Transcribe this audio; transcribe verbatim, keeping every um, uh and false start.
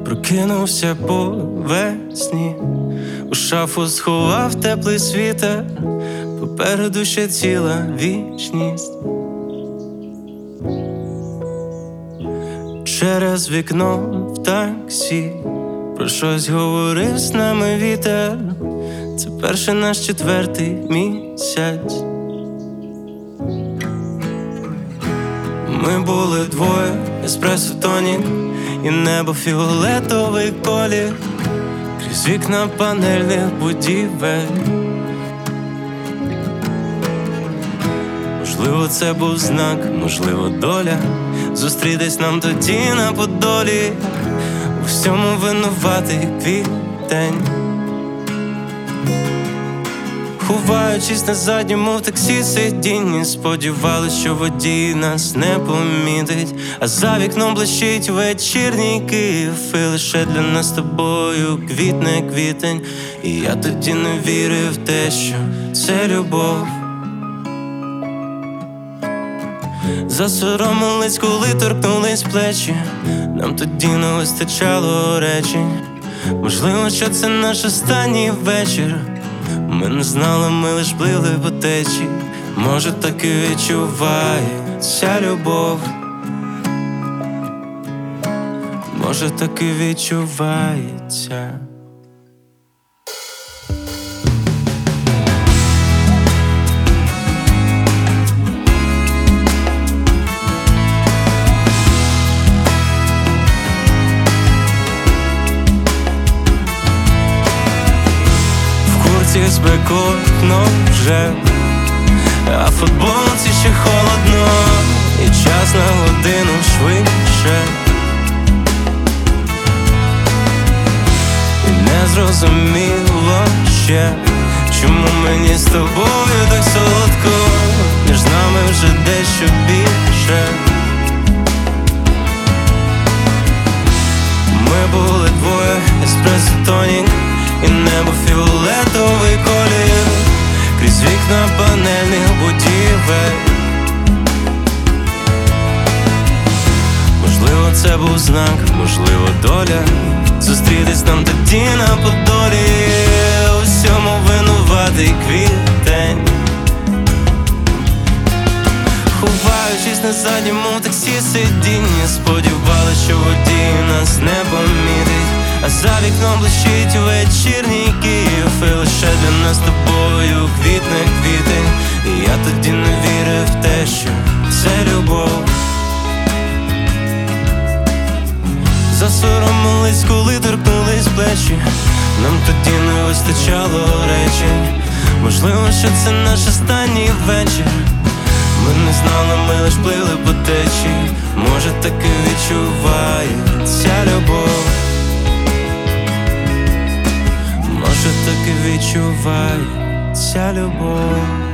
Прокинувся по весні, у шафу сховав теплий світер, попереду ще ціла вічність. Через вікно в таксі про щось говорив з нами вітер. Це перший наш четвертий місяць. Ми були двоє, еспресо тонік і небо фіолетовий колір, крізь вікна панельних будівель. Можливо, це був знак, можливо, доля зустрітись нам тоді на Подолі. У всьому винуватий квітень. Ховаючись на задньому в таксі сидінні, сподівались, що водій нас не помітить. А за вікном блищить вечірній Київ, і лише для нас з тобою квітне квітень. І я тоді не вірив в те, що це любов. Засоромились, коли торкнулись плечі, нам тоді не вистачало речень. Можливо, що це наш останній вечір. Ми не знали, ми лиш пливли по течії. Може, так і відчуває ця любов. Може, так і відчувається. Спекотно вже, а в футболці ще холодно, і час на годину швидше. І не зрозуміло ще, чому мені з тобою так солодко, між нами вже дещо більше. Ми були двоє, еспресо тонік і небо фіолетовий колір, крізь вікна панельних будівель. Можливо, це був знак, можливо, доля зустрітись нам тоді на Подолі. У всьому винуватий квітень. Ховаючись на задньому в таксі сидінні, сподівались, що водій нас не помітить. А за вікном блищить вечірній Київ, і лише для нас з тобою квітне квітень. І я тоді не вірив в те, що це любов. Засоромились, коли торкнулись плечі, нам тоді не вистачало речень. Можливо, що це наш останній вечір. Ми не знали, ми лиш пливли по течії. Може, так і відчуває ця любов. Може, так і відчуває ця любов.